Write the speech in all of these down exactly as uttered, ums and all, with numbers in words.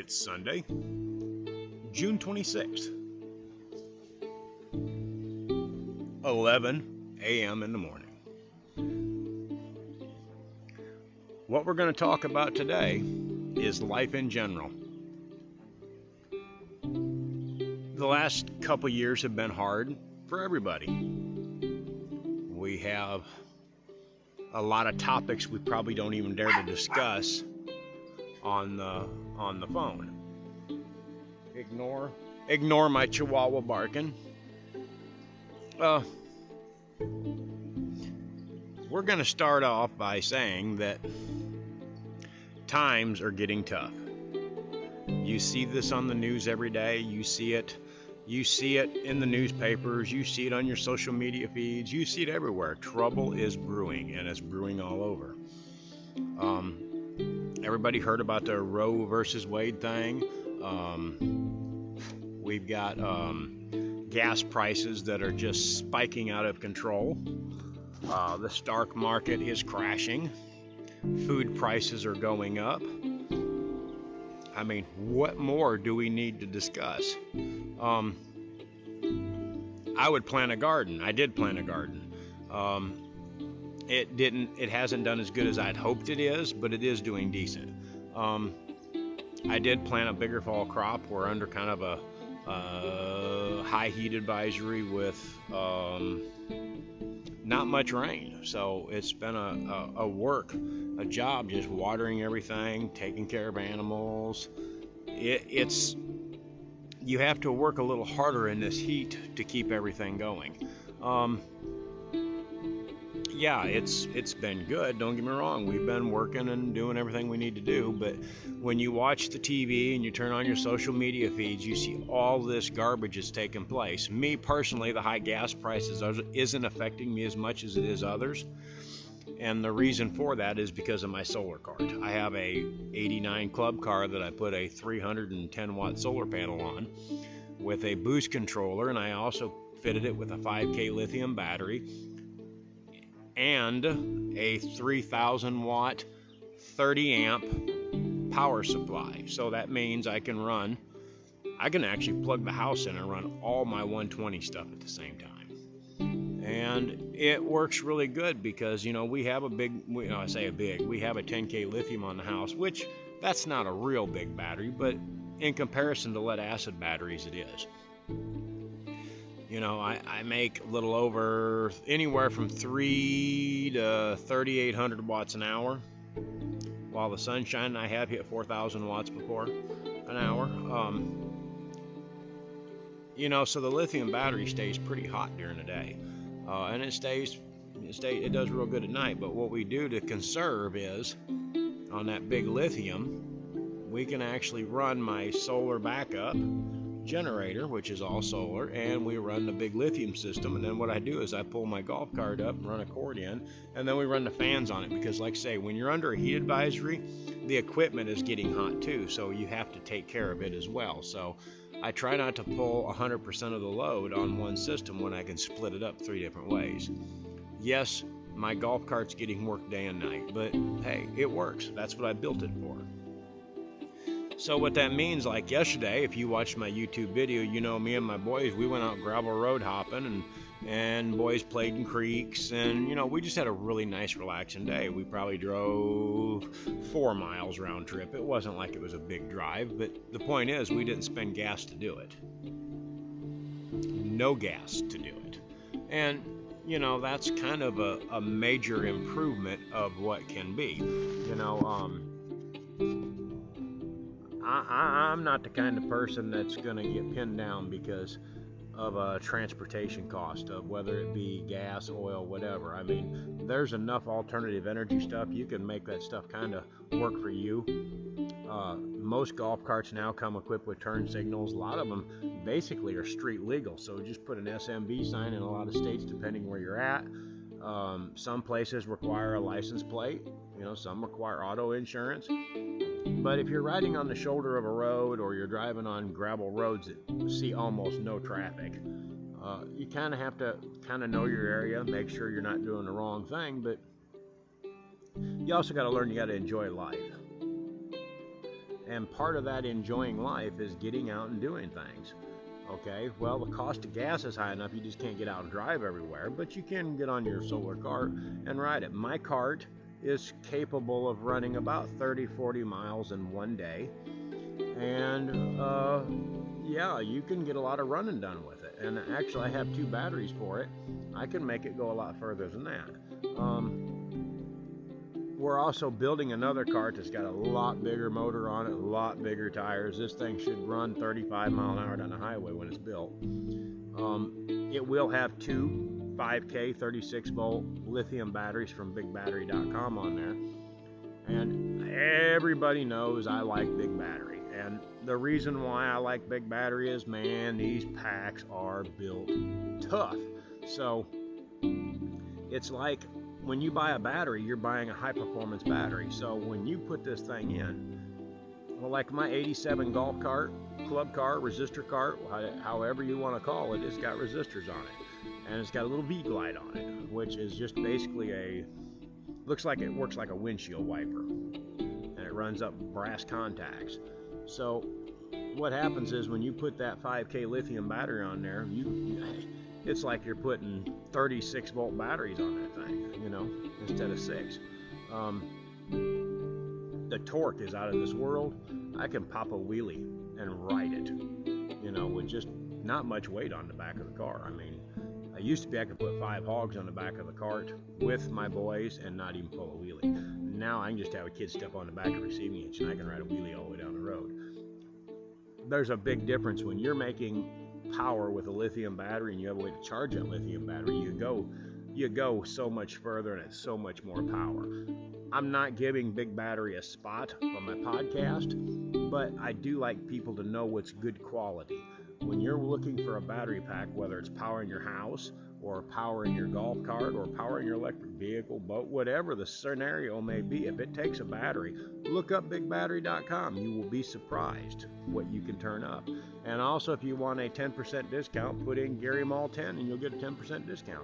It's Sunday, June twenty-sixth, eleven a m in the morning. What we're going to talk about today is life in general. The last couple years have been hard for everybody. We have a lot of topics we probably don't even dare to discuss on the on the phone. Ignore ignore my chihuahua barking. Uh, we're going to start off by saying that times are getting tough. You see this on the news every day. You see it You see it in the newspapers, you see it on your social media feeds, you see it everywhere. Trouble is brewing, and it's brewing all over. Um, everybody heard about the Roe versus Wade thing. Um, we've got um, gas prices that are just spiking out of control. Uh, the stock market is crashing. Food prices are going up. I mean, what more do we need to discuss? Um, I would plant a garden. I did plant a garden. Um, it didn't. It hasn't done as good as I'd hoped it is, but it is doing decent. Um, I did plant a bigger fall crop. We're under kind of a uh, high heat advisory with um, not much rain, so it's been a, a, a work, a job, just watering everything, taking care of animals. It, it's you have to work a little harder in this heat to keep everything going. Um, yeah, it's it's been good. Don't get me wrong. We've been working and doing everything we need to do. But when you watch the T V and you turn on your social media feeds, you see all this garbage is taking place. Me personally, the high gas prices are, isn't affecting me as much as it is others. And the reason for that is because of my solar card. I have a eighty-nine club car that I put a three hundred ten watt solar panel on with a boost controller, and I also fitted it with a five K lithium battery and a three thousand watt thirty amp power supply. So that means I can run, I can actually plug the house in and run all my one twenty stuff at the same time. And it works really good because, you know, we have a big, you know, I say a big, we have a ten K lithium on the house, which that's not a real big battery, but in comparison to lead acid batteries, it is. You know, I, I make a little over anywhere from three to thirty-eight hundred watts an hour. While the sunshine, I have hit four thousand watts before an hour. Um, you know, so the lithium battery stays pretty hot during the day. Uh, and it stays, it stays, it does real good at night. But what we do to conserve is, on that big lithium, we can actually run my solar backup generator, which is all solar, and we run the big lithium system. And then what I do is I pull my golf cart up and run a cord in, and then we run the fans on it. Because like I say, when you're under a heat advisory, the equipment is getting hot too, so you have to take care of it as well. So I try not to pull one hundred percent of the load on one system when I can split it up three different ways. Yes, my golf cart's getting work day and night, but hey, it works. That's what I built it for. So what that means, like yesterday, if you watched my YouTube video, you know me and my boys, we went out gravel road hopping, and and boys played in creeks, and you know, we just had a really nice relaxing day. We probably drove four miles round trip. It wasn't like it was a big drive, but the point is we didn't spend gas to do it. No gas to do it. And you know, that's kind of a, a major improvement of what can be. You know, um I, I, I'm not the kind of person that's going to get pinned down because of a transportation cost of whether it be gas, oil, whatever. I mean, there's enough alternative energy stuff. You can make that stuff kind of work for you. Uh, most golf carts now come equipped with turn signals. A lot of them basically are street legal. So just put an S M V sign in a lot of states, depending where you're at. Um, some places require a license plate. You know, some require auto insurance. But if you're riding on the shoulder of a road or you're driving on gravel roads that see almost no traffic, uh, you kind of have to kind of know your area, make sure you're not doing the wrong thing, but you also got to learn you got to enjoy life. And part of that enjoying life is getting out and doing things. Okay, well, the cost of gas is high enough, you just can't get out and drive everywhere, but you can get on your solar cart and ride it. My cart is capable of running about thirty, forty miles in one day. And uh, yeah, you can get a lot of running done with it. And actually, I have two batteries for it. I can make it go a lot further than that. Um, we're also building another cart that's got a lot bigger motor on it, a lot bigger tires. This thing should run thirty-five mile an hour down the highway when it's built. Um, it will have two five K thirty-six volt lithium batteries from big battery dot com on there. And everybody knows I like Big Battery. And the reason why I like Big Battery is, man, these packs are built tough. So it's like when you buy a battery, you're buying a high performance battery. So when you put this thing in, well, like my eighty-seven golf cart, club cart, resistor cart, however you want to call it, it's got resistors on it. And it's got a little V-Glide on it, which is just basically a, looks like it works like a windshield wiper. And it runs up brass contacts. So what happens is when you put that five K lithium battery on there, you it's like you're putting thirty-six volt batteries on that thing, you know, instead of six. Um, the torque is out of this world. I can pop a wheelie and ride it, you know, with just not much weight on the back of the car. I mean, I used to be I could put five hogs on the back of the cart with my boys and not even pull a wheelie. Now I can just have a kid step on the back of the receiving hitch and I can ride a wheelie all the way down the road. There's a big difference when you're making power with a lithium battery and you have a way to charge that lithium battery. You go you go so much further and it's so much more power. I'm not giving Big Battery a spot on my podcast, but I do like people to know what's good quality. When you're looking for a battery pack, whether it's powering your house or powering your golf cart or powering your electric vehicle, boat, whatever the scenario may be, if it takes a battery, look up big battery dot com. You will be surprised what you can turn up. And also, if you want a ten percent discount, put in Gary Mall ten and you'll get a ten percent discount.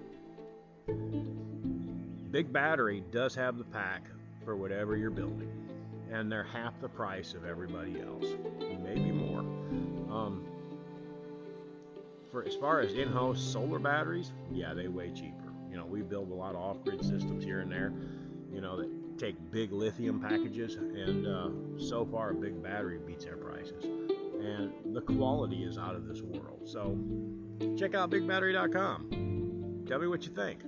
Big Battery does have the pack for whatever you're building, and they're half the price of everybody else, maybe more. Um, For as far as in-house solar batteries, yeah, they way cheaper. You know, we build a lot of off-grid systems here and there, you know, that take big lithium packages, and uh, so far, a Big Battery beats their prices. And the quality is out of this world. So check out big battery dot com. Tell me what you think.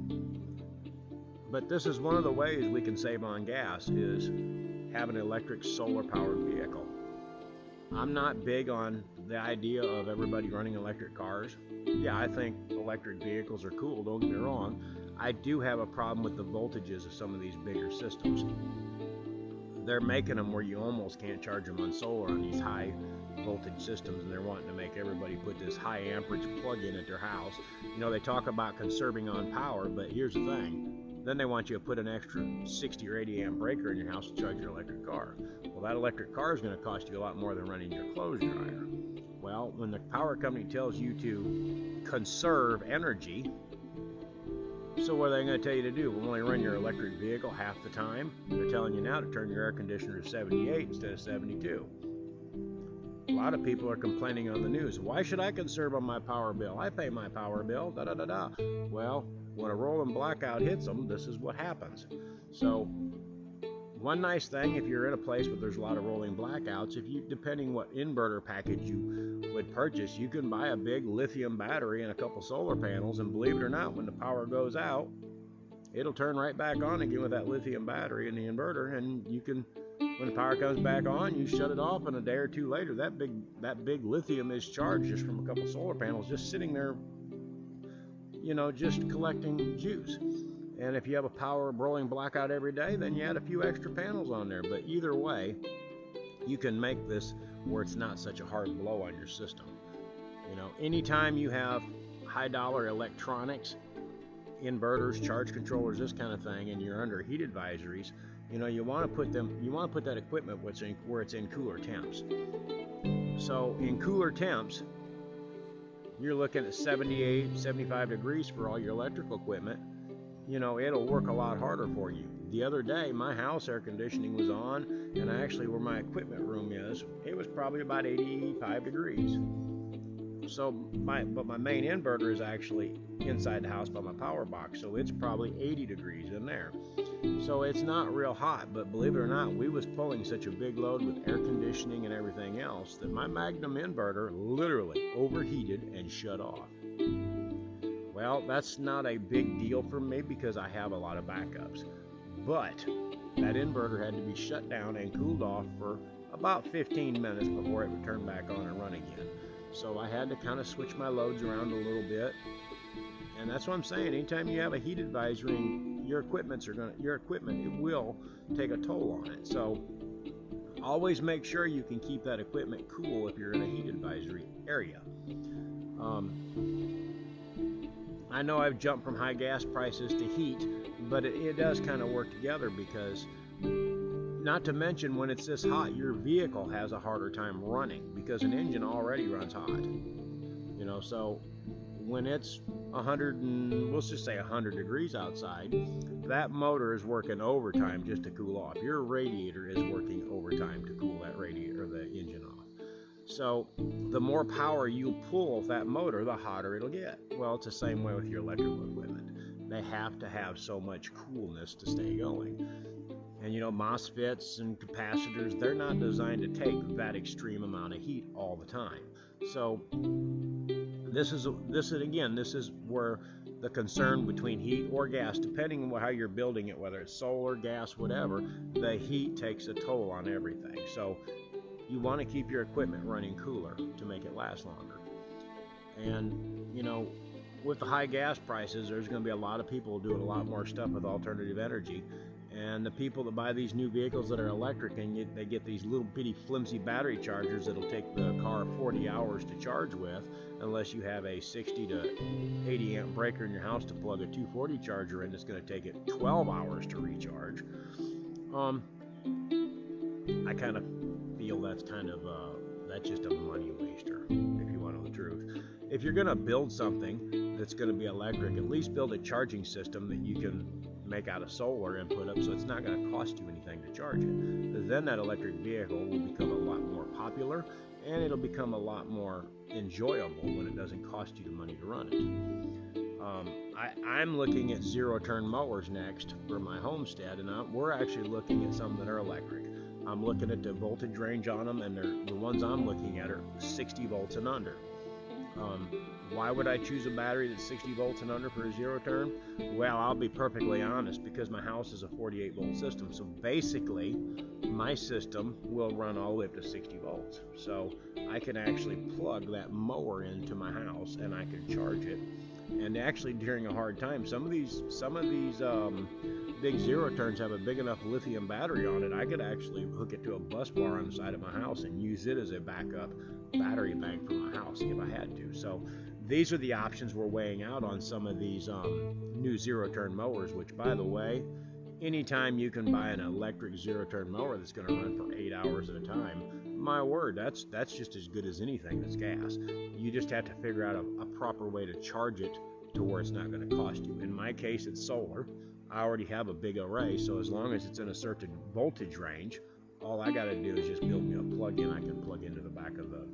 But this is one of the ways we can save on gas, is have an electric solar-powered vehicle. I'm not big on the idea of everybody running electric cars. Yeah, I think electric vehicles are cool, don't get me wrong. I do have a problem with the voltages of some of these bigger systems. They're making them where you almost can't charge them on solar on these high voltage systems, and they're wanting to make everybody put this high amperage plug-in at their house. You know, they talk about conserving on power, but here's the thing. Then they want you to put an extra sixty or eighty amp breaker in your house to charge your electric car. Well, that electric car is going to cost you a lot more than running your clothes dryer. Well, when the power company tells you to conserve energy, so what are they going to tell you to do? We'll only run your electric vehicle half the time. They're telling you now to turn your air conditioner to seventy-eight instead of seventy-two. A lot of people are complaining on the news. Why should I conserve on my power bill? I pay my power bill, da da da da. Well, when a rolling blackout hits them, this is what happens. So, one nice thing, if you're in a place where there's a lot of rolling blackouts, if you, depending what inverter package you would purchase, you can buy a big lithium battery and a couple solar panels, and believe it or not, when the power goes out, it'll turn right back on again with that lithium battery in the inverter, and you can, when the power comes back on, you shut it off, and a day or two later, that big that big lithium is charged just from a couple solar panels just sitting there, you know, just collecting juice. And if you have a power rolling blackout every day, then you add a few extra panels on there. But either way, you can make this where it's not such a hard blow on your system. You know, anytime you have high dollar electronics, inverters, charge controllers, this kind of thing, and you're under heat advisories, you know, you want to put them, you want to put that equipment where it's in, where it's in cooler temps. So in cooler temps, you're looking at seventy-eight, seventy-five degrees for all your electrical equipment. you know, it'll work a lot harder for you. The other day, my house air conditioning was on, and actually where my equipment room is, it was probably about eighty-five degrees. So my, but my main inverter is actually inside the house by my power box, so it's probably eighty degrees in there. So it's not real hot, but believe it or not, we was pulling such a big load with air conditioning and everything else that my Magnum inverter literally overheated and shut off. Well, that's not a big deal for me because I have a lot of backups. But that inverter had to be shut down and cooled off for about fifteen minutes before it would turn back on and run again. So I had to kind of switch my loads around a little bit. And that's what I'm saying. Anytime you have a heat advisory, your equipments are gonna your equipment, it will take a toll on it. So always make sure you can keep that equipment cool if you're in a heat advisory area. Um, I know I've jumped from high gas prices to heat, but it, it does kind of work together because, not to mention, when it's this hot, your vehicle has a harder time running because an engine already runs hot. You know, so when it's one hundred and let's just say one hundred degrees outside, that motor is working overtime just to cool off. Your radiator is working overtime to cool that radiator or the engine off. So the more power you pull off that motor, the hotter it'll get. Well, it's the same way with your electrical equipment. They have to have so much coolness to stay going. And you know, MOSFETs and capacitors, they're not designed to take that extreme amount of heat all the time. So this is, this is again, this is where the concern between heat or gas, depending on how you're building it, whether it's solar, gas, whatever, the heat takes a toll on everything. So you want to keep your equipment running cooler to make it last longer. And, you know, with the high gas prices, there's going to be a lot of people doing a lot more stuff with alternative energy. And the people that buy these new vehicles that are electric, and get, they get these little bitty flimsy battery chargers that'll take the car forty hours to charge with, unless you have a sixty to eighty amp breaker in your house to plug a two forty charger in, it's going to take it twelve hours to recharge. Um, I kind of feel that's kind of, uh, that's just a money waster, if you want to know the truth. If you're going to build something that's going to be electric, at least build a charging system that you can make out of solar and put up so it's not going to cost you anything to charge it. Because then that electric vehicle will become a lot more popular and it'll become a lot more enjoyable when it doesn't cost you the money to run it. Um, I, I'm looking at zero-turn mowers next for my homestead, and I, we're actually looking at some that are electric. I'm looking at the voltage range on them, and they're, the ones I'm looking at are sixty volts and under. Um, why would I choose a battery that's sixty volts and under for a zero turn? Well, I'll be perfectly honest, because my house is a forty-eight volt system. So basically, my system will run all the way up to sixty volts. So I can actually plug that mower into my house and I can charge it. And actually, during a hard time, some of these some of these um, big zero turns have a big enough lithium battery on it. I could actually hook it to a bus bar on the side of my house and use it as a backup battery bank for my house if I had to. So these are the options we're weighing out on some of these um, new zero turn mowers, which, by the way, anytime you can buy an electric zero turn mower that's going to run for eight hours at a time, my word, that's that's just as good as anything that's gas. You just have to figure out a, a proper way to charge it to where it's not going to cost you. In my case, it's solar. I already have a big array, so as long as it's in a certain voltage range, all I got to do is just build me a plug-in I can plug into the back of the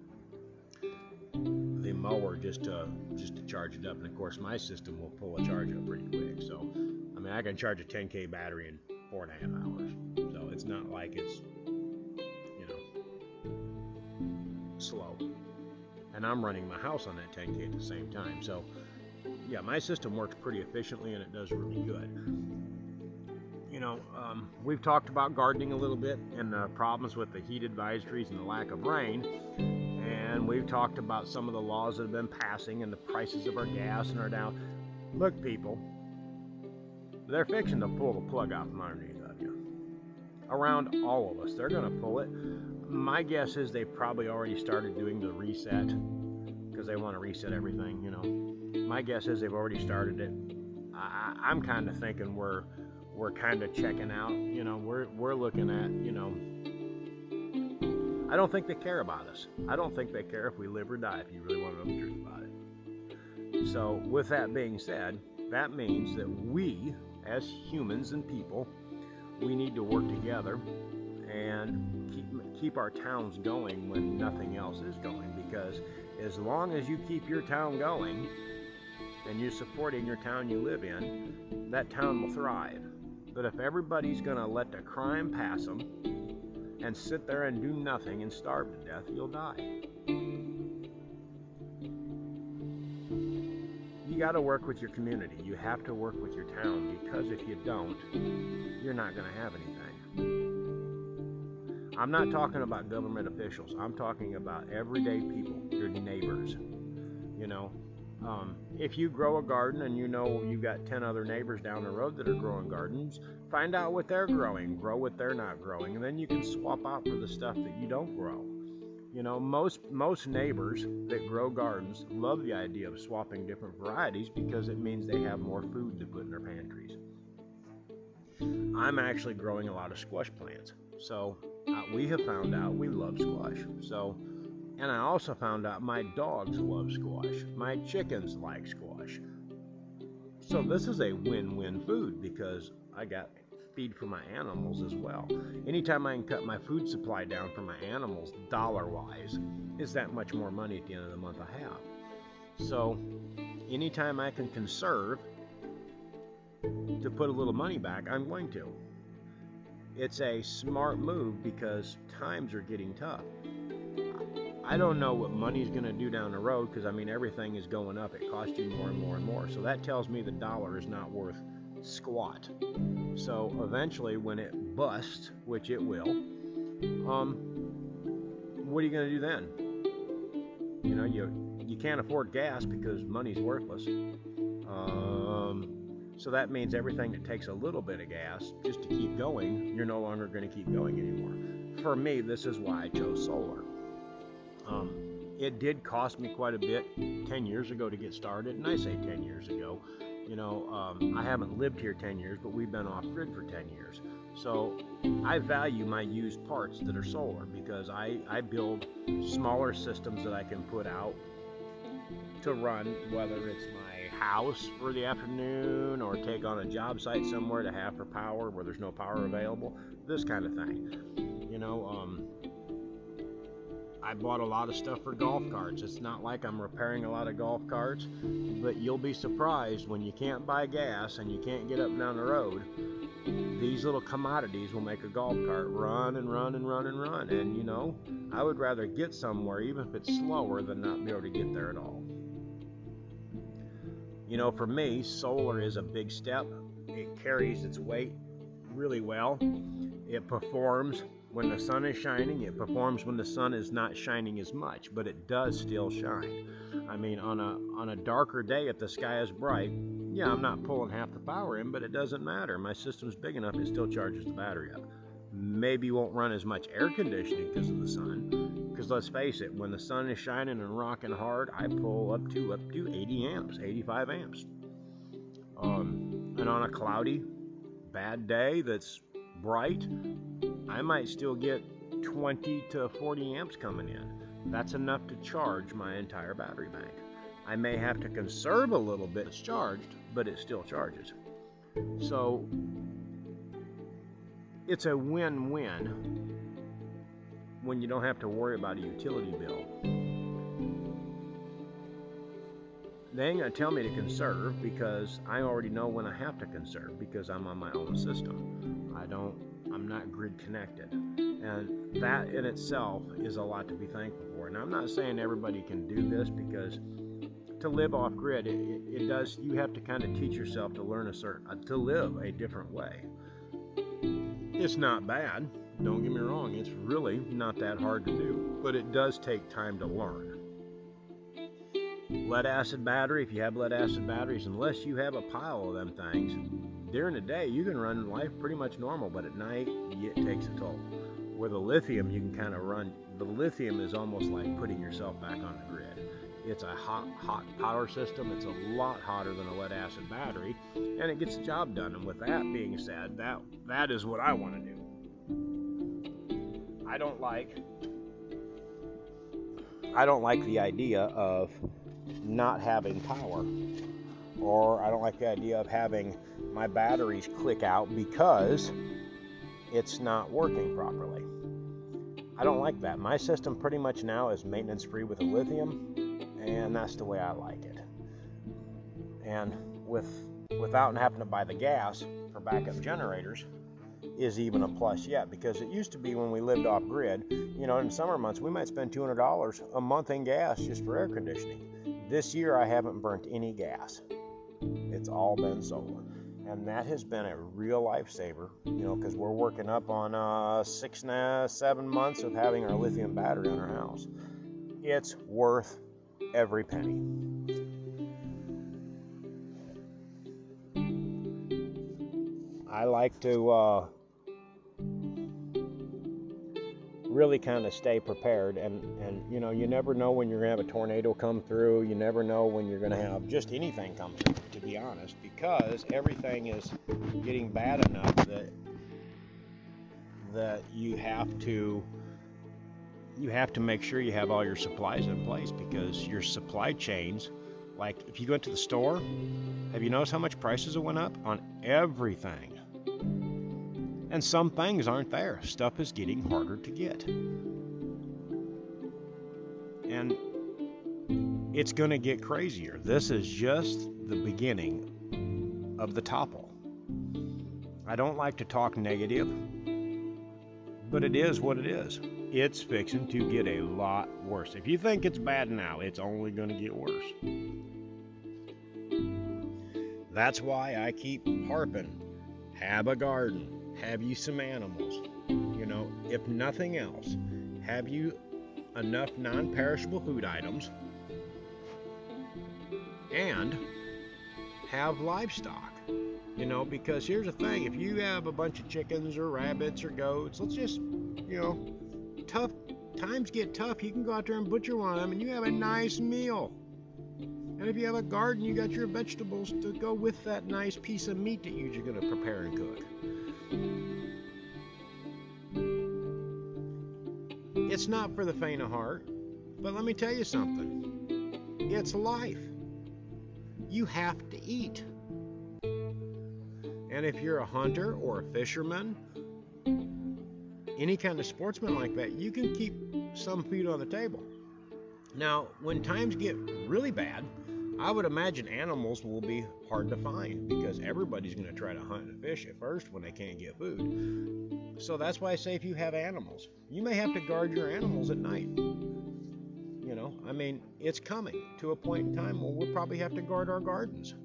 the mower just to just to charge it up. And of course, my system will pull a charge up pretty quick. So, I mean, I can charge a ten K battery in four and a half hours. So it's not like it's, you know, slow. And I'm running my house on that ten K at the same time. So, yeah, my system works pretty efficiently and it does really good. You know, um, we've talked about gardening a little bit and the problems with the heat advisories and the lack of rain. And we've talked about some of the laws that have been passing and the prices of our gas and our down. Look, people, they're fixing to pull the plug out from underneath of you. Around all of us, they're going to pull it. My guess is they've probably already started doing the reset because they want to reset everything, you know. My guess is they've already started it. I, I'm kind of thinking we're we're kind of checking out. You know, we're we're looking at, you know, I don't think they care about us. I don't think they care if we live or die, if you really want to know the truth about it. So with that being said, that means that we, as humans and people, we need to work together and keep keep our towns going when nothing else is going, because as long as you keep your town going and you're supporting your town you live in, that town will thrive. But if everybody's going to let the crime pass them and sit there and do nothing and starve to death, you'll die. You got to work with your community. You have to work with your town, because if you don't, you're not going to have anything. I'm not talking about government officials. I'm talking about everyday people, your neighbors. You know, um, if you grow a garden and you know you got ten other neighbors down the road that are growing gardens, find out what they're growing, grow what they're not growing, and then you can swap out for the stuff that you don't grow. You know, most most neighbors that grow gardens love the idea of swapping different varieties, because it means they have more food to put in their pantries. I'm actually growing a lot of squash plants. So uh, we have found out we love squash. So, and I also found out my dogs love squash. My chickens like squash. So this is a win-win food, because I got feed for my animals as well. Anytime I can cut my food supply down for my animals dollar-wise, is that much more money at the end of the month I have. So anytime I can conserve to put a little money back, I'm going to. It's a smart move, because times are getting tough. I don't know what money's going to do down the road, because I mean everything is going up. It costs you more and more and more. So that tells me the dollar is not worth squat. So eventually, when it busts, which it will, um, what are you going to do then? You know, you you can't afford gas because money's worthless. Um, so that means everything that takes a little bit of gas just to keep going, you're no longer going to keep going anymore. For me, this is why I chose solar. Um, it did cost me quite a bit ten years ago to get started, and I say ten years ago. You know, um, I haven't lived here ten years, but we've been off-grid for ten years. So I value my used parts that are solar, because I, I build smaller systems that I can put out to run, whether it's my house for the afternoon or take on a job site somewhere to have for power where there's no power available, this kind of thing. You know, um, I bought a lot of stuff for golf carts. It's not like I'm repairing a lot of golf carts, but you'll be surprised when you can't buy gas and you can't get up and down the road. These little commodities will make a golf cart run and run and run and run. And, you know, I would rather get somewhere, even if it's slower, than not be able to get there at all. You know, for me, solar is a big step. It carries its weight really well. It performs when the sun is shining. It performs when the sun is not shining as much, but it does still shine. I mean, on a on a darker day, if the sky is bright, yeah, I'm not pulling half the power in, but it doesn't matter. My system's big enough, it still charges the battery up. Maybe won't run as much air conditioning because of the sun, because let's face it, when the sun is shining and rocking hard, I pull up to up to eighty amps, eighty-five amps. Um, and on a cloudy, bad day that's bright, I might still get twenty to forty amps coming in. That's enough to charge my entire battery bank. I may have to conserve a little bit. It's charged, but it still charges. So it's a win-win when you don't have to worry about a utility bill. They ain't gonna tell me to conserve, because I already know when I have to conserve, because I'm on my own system. I don't, I'm not grid connected. And that in itself is a lot to be thankful for. And I'm not saying everybody can do this, because to live off grid, it, it, it does, you have to kind of teach yourself to learn a certain, uh, to live a different way. It's not bad, don't get me wrong, it's really not that hard to do, but it does take time to learn. Lead acid battery, if you have lead acid batteries, unless you have a pile of them things, during the day you can run life pretty much normal, but at night it takes a toll. With a lithium, you can kind of run, the lithium is almost like putting yourself back on the grid. It's a hot, hot power system. It's a lot hotter than a lead acid battery, and it gets the job done. And with that being said, that that is what I want to do. I don't like I don't like the idea of not having power or I don't like the idea of having my batteries click out because it's not working properly. I don't like that. My system pretty much now is maintenance free with a lithium, and that's the way I like it. And with without having to buy the gas for backup generators is even a plus yet, because it used to be when we lived off grid, you know, in summer months we might spend two hundred dollars a month in gas just for air conditioning. This year I haven't burnt any gas. It's all been solar. And that has been a real lifesaver, you know, because we're working up on uh, six and a, seven months of having our lithium battery on our house. It's worth every penny. I like to uh, really kind of stay prepared, and, and you know, you never know when you're going to have a tornado come through. You never know when you're going to have just anything come through, to be honest, because everything is getting bad enough that that you have to you have to make sure you have all your supplies in place, because your supply chains, like if you go to the store, have you noticed how much prices have went up on everything? And some things aren't there. Stuff is getting harder to get. And it's going to get crazier. This is just the beginning of the topple. I don't like to talk negative, but it is what it is. It's fixing to get a lot worse. If you think it's bad now, it's only going to get worse. That's why I keep harping. Have a garden. Have you some animals? You know, if nothing else, have you enough non-perishable food items, and have livestock. You know, because here's the thing, if you have a bunch of chickens or rabbits or goats, let's just, you know, tough times get tough, you can go out there and butcher one of them and you have a nice meal. And if you have a garden, you got your vegetables to go with that nice piece of meat that you're going to prepare and cook. It's not for the faint of heart, but let me tell you something. It's life. You have to eat. And if you're a hunter or a fisherman, any kind of sportsman like that, you can keep some food on the table. Now, when times get really bad, I would imagine animals will be hard to find, because everybody's going to try to hunt and fish at first when they can't get food. So that's why I say if you have animals, you may have to guard your animals at night. You know, I mean, it's coming to a point in time where we'll probably have to guard our gardens.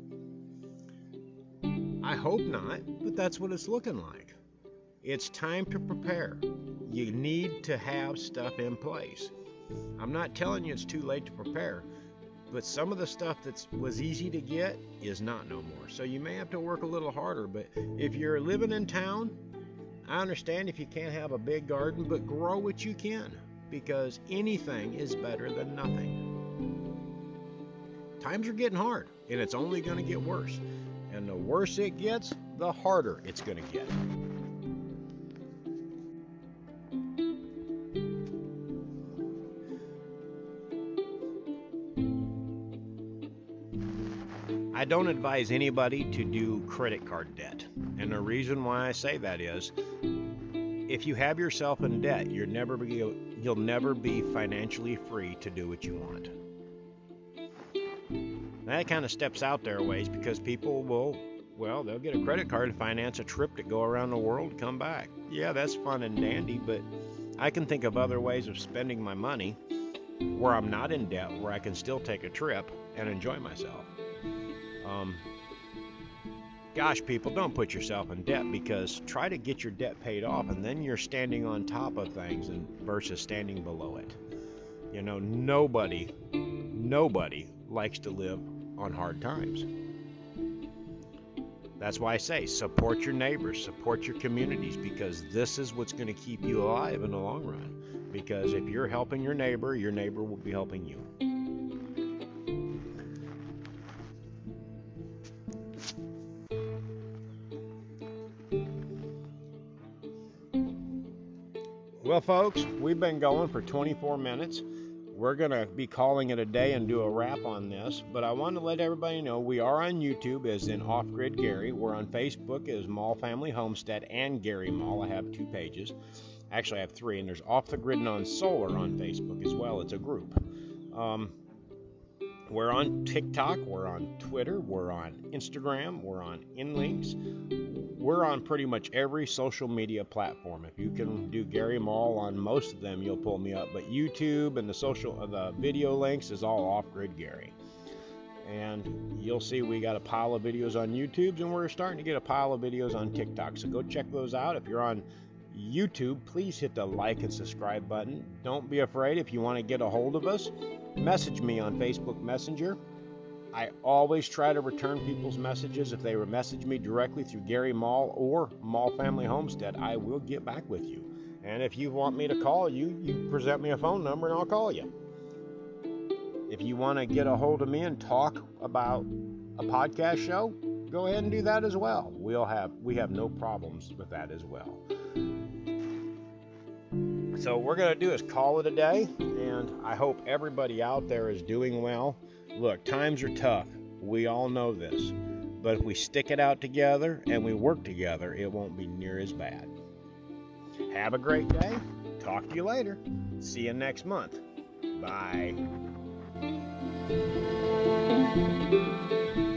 I hope not, but that's what it's looking like. It's time to prepare. You need to have stuff in place. I'm not telling you it's too late to prepare, but some of the stuff that was easy to get is not no more. So you may have to work a little harder, but if you're living in town, I understand if you can't have a big garden, but grow what you can, because anything is better than nothing. Times are getting hard, and it's only going to get worse. And the worse it gets, the harder it's going to get. I don't advise anybody to do credit card debt. And the reason why I say that is, if you have yourself in debt, you're never be, you'll never be financially free to do what you want. That kind of steps out there a ways, because people will, well, they'll get a credit card and finance a trip to go around the world and come back. Yeah, that's fun and dandy, but I can think of other ways of spending my money where I'm not in debt, where I can still take a trip and enjoy myself. Um, gosh, people, don't put yourself in debt, because try to get your debt paid off, and then you're standing on top of things and versus standing below it. You know, nobody, nobody likes to live on hard times. That's why I say support your neighbors, support your communities, because this is what's going to keep you alive in the long run. Because if you're helping your neighbor, your neighbor will be helping you. Well, folks, we've been going for twenty-four minutes. we're going to be calling it a day and do a wrap on this, but I want to let everybody know we are on YouTube as in Off Grid Gary. We're on Facebook as Mall Family Homestead and Gary Mall. I have two pages. Actually, I have three, and there's Off the Grid and on Solar on Facebook as well. It's a group. Um, we're on TikTok, we're on Twitter, we're on Instagram, we're on InLinks. We're on pretty much every social media platform. If you can do Gary Mall on most of them, you'll pull me up. But YouTube and the social, uh, the video links is all Off Grid Gary. And you'll see we got a pile of videos on YouTube, and we're starting to get a pile of videos on TikTok. So go check those out. If you're on YouTube, please hit the like and subscribe button. Don't be afraid. If you want to get a hold of us, message me on Facebook Messenger. I always try to return people's messages. If they message me directly through Gary Mall or Mall Family Homestead, I will get back with you. And if you want me to call you, you present me a phone number and I'll call you. If you want to get a hold of me and talk about a podcast show, go ahead and do that as well. We'll have we have no problems with that as well. So what we're going to do is call it a day, and I hope everybody out there is doing well. Look, times are tough. We all know this. But if we stick it out together and we work together, it won't be near as bad. Have a great day. Talk to you later. See you next month. Bye.